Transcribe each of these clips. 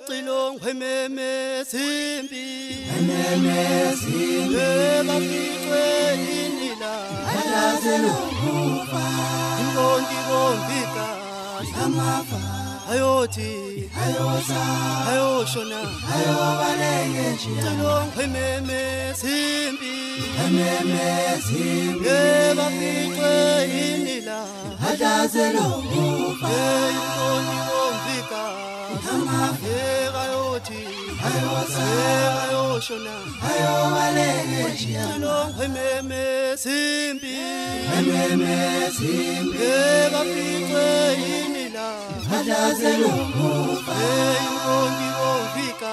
Cilong hememe simbi bafiqwe inila inkonti konfika ayothi ayoshona Cilong hememe simbi bafiqwe inila inkonti konfika ayothi ayoshona Cilong hememe simbi bafiqwe inila inkonti konfika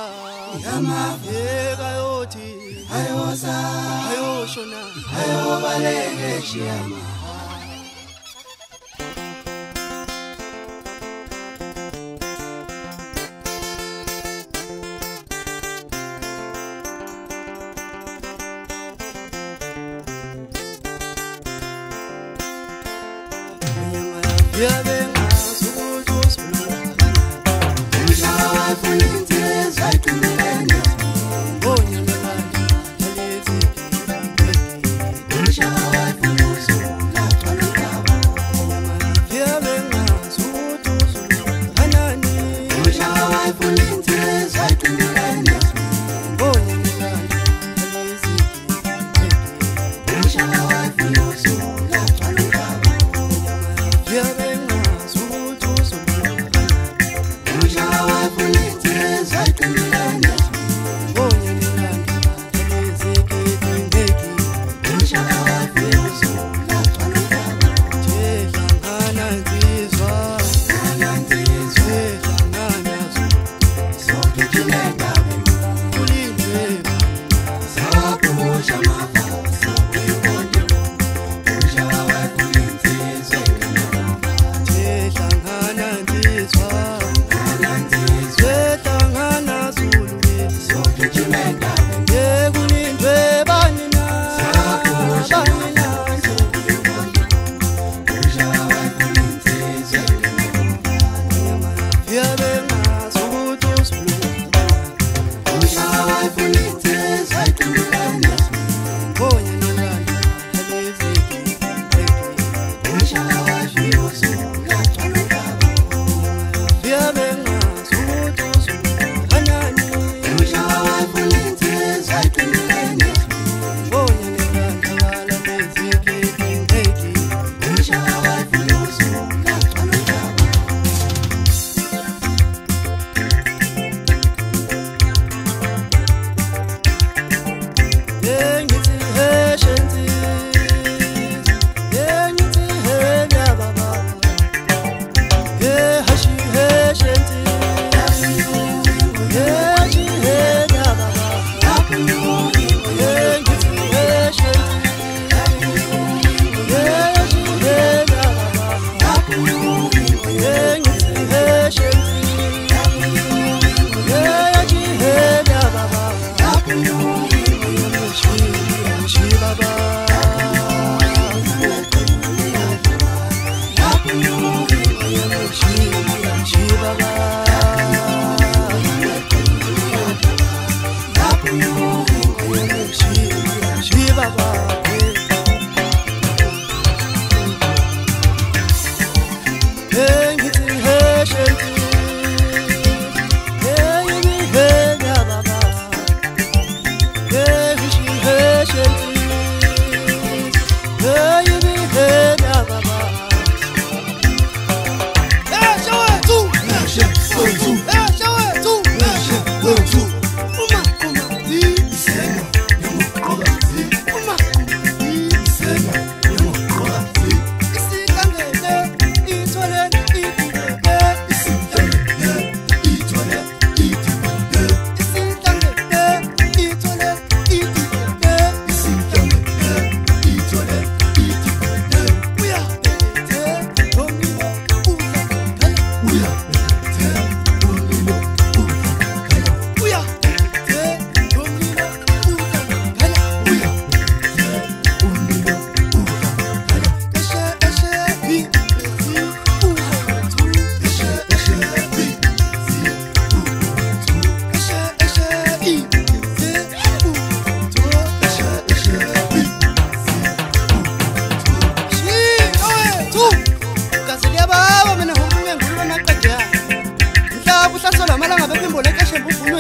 ayothi ayoshona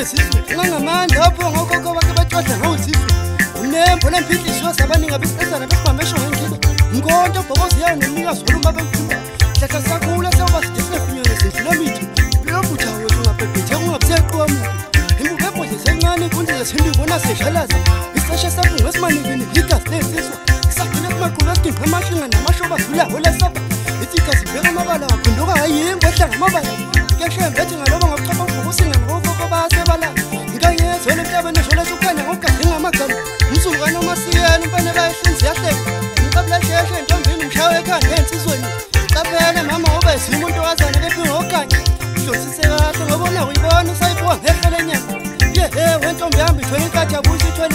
ngesizwe ngangamandla apho ngokho bake bathodla ngawusizwe unembo lempihliswa sabaningi abesizana besimamesho ngengiba nkonto bhokozi yayo nemikazi oluma bemfunda hlahla sakhula sewubasidisile kunyene sindlulamithi lobutha wethu ngabhebhethe kungabuseqwa muntu imbubebhodle sencane kunzile sindibona sedlalaza iseshe sakho ngesimanikini igazi lesizwa isagcina kumaqulu esidinga amashinga namashoba zulaho lesaba ithi bheka amabala waphenduka hayingo ehlanga amabala keshembethe ngaloba ngokuchapha ngokusinga ngokoko basebala ngikayezwe emhlabeni eshola ukukhanya ngokugadinga amagama umsungane omasiyeni umfane bayihlinzi yahleka ngicabula sheshe entombini mshawe ekhanda ensizweni qaphela mama ube umuntu wazana kephi ngokanye hlosise kahle ngobona uyibona usayibuka ngehle lenyama ye wentombi yami ithwele ikhathi abuye ithwele